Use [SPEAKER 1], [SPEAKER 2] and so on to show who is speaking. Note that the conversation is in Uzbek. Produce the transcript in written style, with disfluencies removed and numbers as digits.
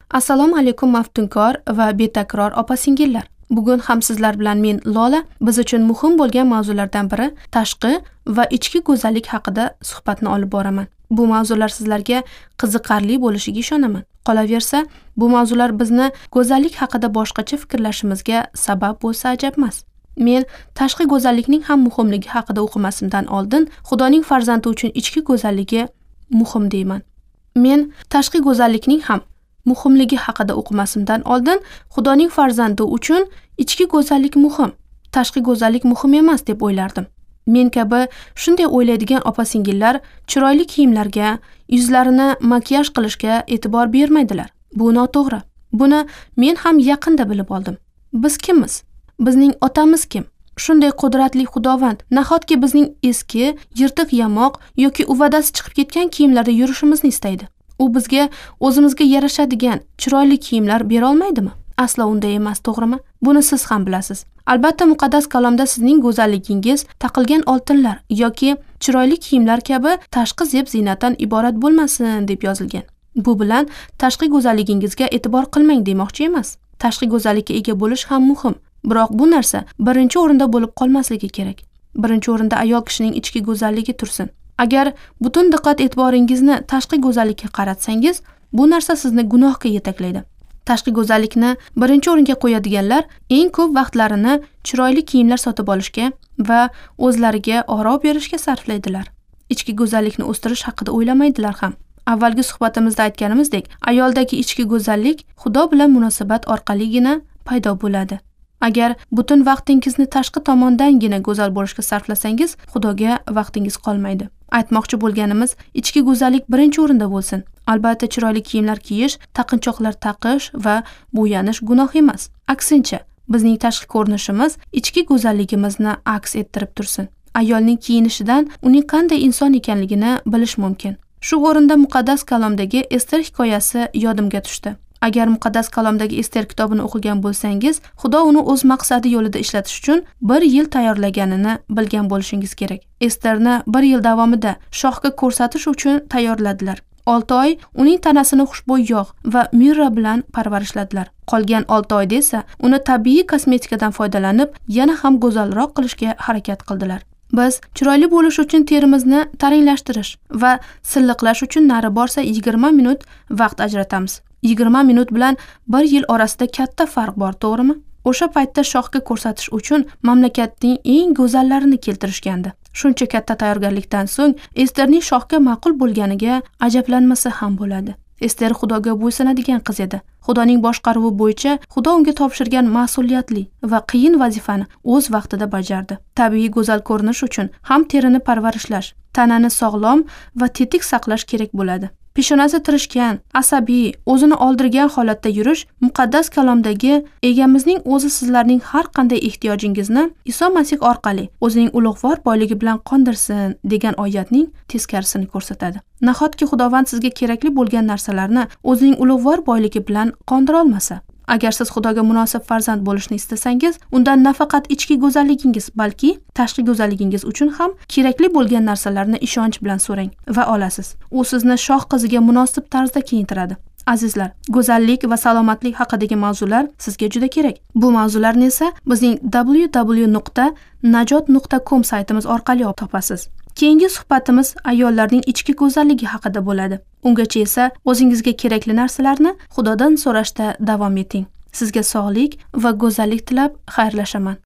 [SPEAKER 1] Assalomu alaykum maftunkor va betakror opa-singillar. Bugun ham sizlar bilan men Lola biz uchun muhim bo'lgan mavzulardan biri tashqi va ichki go'zallik haqida suhbatni olib boraman. Bu mavzular sizlarga qiziqarli bo'lishiga ishonaman. Qolaversa, bu mavzular bizni go'zallik haqida boshqacha fikrlashimizga sabab bo'lsa ajab emas. Men tashqi go'zallikning ham muhimligi haqida o'qimasimdan oldin Xudoning farzandi uchun ichki go'zalligi muhim deyman. Men tashqi go'zallikning ham muhimligi haqida o'qimasimdan oldin Xudoning farzandi uchun ichki go'zallik muhim, tashqi go'zallik muhim emas deb o'ylardim. Men kabi shunday o'ylaydigan opa-singillar chiroyli kiyimlarga, yuzlarini makiyaj qilishga e'tibor bermaydilar. Bu noto'g'ri. Buni men ham yaqinda bilib oldim. Biz kimmiz? Bizning otamiz kim? Shunday qudratli Xudovand nahotki bizning eski, yirtiq yamoq yoki uvadasi chiqib ketgan kiyimlarda yurishimizni istaydi. U bizga o'zimizga yarashadigan chiroyli kiyimlar bera olmaydimi? Aslo unday emas, to'g'rimi? Buni siz ham bilasiz. Albatta muqaddas kalomda sizning go'zalligingiz taqilgan oltinlar yoki chiroyli kiyimlar kabi tashqi zeb-ziynatdan iborat bo'lmasin deb yozilgan. Bu bilan tashqi go'zalligingizga e'tibor qilmang demoqchi emas. Tashqi go'zallikka ega bo'lish ham muhim. Biroq bu narsa birinchi o'rinda bo'lib qolmasligi kerak. Birinchi o'rinda ayol kishining ichki go'zalligi tursin. Agar butun diqqat e'tiboringizni tashqi go'zallikka qaratsangiz, bu narsa sizni gunohga yetaklaydi. Tashqi go'zallikni birinchi o'ringa qo'yadiganlar eng ko'p vaqtlarini chiroyli kiyimlar sotib olishga va o'zlariga oro berishga sarflaydilar. Ichki go'zallikni o'stirish haqida o'ylamaydilar ham. Avvalgi suhbatimizda aytganimizdek, ayoldagi ichki go'zallik Xudo bilan munosabat orqaligina paydo bo'ladi. Agar butun vaqtingizni tashqi tomondangina go'zal bo'lishga sarflasangiz, Xudoga vaqtingiz qolmaydi. Aytmoqchi bo'lganimiz, ichki go'zallik birinchi o'rinda bo'lsin. Albatta chiroyli kiyimlar kiyish, taqinchoqlar taqish va bo'yanish gunoh emas. Aksincha, bizning tashqi ko'rinishimiz ichki go'zalligimizni aks ettirib tursin. Ayolning kiyinishidan uning qanday inson ekanligini bilish mumkin. Shu o'rinda muqaddas kalomdagi Ester hikoyasi yodimga tushdi. Agar muqaddas kalomdagi Ester kitobini o'qigan bo'lsangiz, Xudo uni o'z maqsadi yo'lida ishlatish uchun 1 yil tayyorlaganini bilgan bo'lishingiz kerak. Esterni 1 yil davomida shohga ko'rsatish uchun tayyorladilar. 6 oy uning tanasini xushbo'y yog' va mirra bilan parvarishladilar. Qolgan 6 oyda esa uni tabiiy kosmetikadan foydalanib, yana ham go'zalroq qilishga harakat qildilar. Biz chiroyli bo'lish uchun terimizni tarangashtirish va silliqlash uchun nari borsa 20 minut vaqt ajratamiz. 20 minut bilan 1 yil orasida katta farq bor, to'g'rimi? O'sha paytda shohga ko'rsatish uchun mamlakatning eng go'zallarini keltirishgandi. Shuncha katta tayyorgarlikdan so'ng Esterning shohga ma'qul bo'lganiga ajablanmasa ham bo'ladi. Ester Xudoga bo'ysunadigan qiz edi. Xudoning boshqaruvi bo'yicha Xudo unga topshirgan mas'uliyatli va qiyin vazifani o'z vaqtida bajardi. Tabiiy go'zal ko'rinish uchun ham terini parvarishlash, tanani sog'lom va tetik saqlash kerak bo'ladi. Peshonasi tirishgan, asabiy, o'zini oldirgan holatda yurish muqaddas kalomdagi egamizning o'zi sizlarning har qanday ehtiyojingizni Iso Masih orqali o'zining ulug'vor boyligi bilan qondirsin degan oyatning teskarisini ko'rsatadi. Nahotki Xudovand sizga kerakli bo'lgan narsalarni o'zining ulug'vor boyligi bilan qondira olmasa, agar siz Xudoga munosib farzand bo'lishni istasangiz, undan nafaqat ichki go'zalligingiz, balki tashqi go'zalligingiz uchun ham kerakli bo'lgan narsalarni ishonch bilan so'rang va olasiz. U sizni shoh qiziga munosib tarzda kiyintiradi. Azizlar, go'zallik va salomatlik haqidagi mavzular sizga juda kerak. Bu mavzularni esa bizning www.najot.com saytimiz orqali topasiz. Keyingi suhbatimiz ayollarning ichki go'zalligi haqida bo'ladi. Ungacha esa o'zingizga kerakli narsalarni Xudodan so'rashda davom eting. Sizga sog'lik va go'zallik tilab xayrlashaman.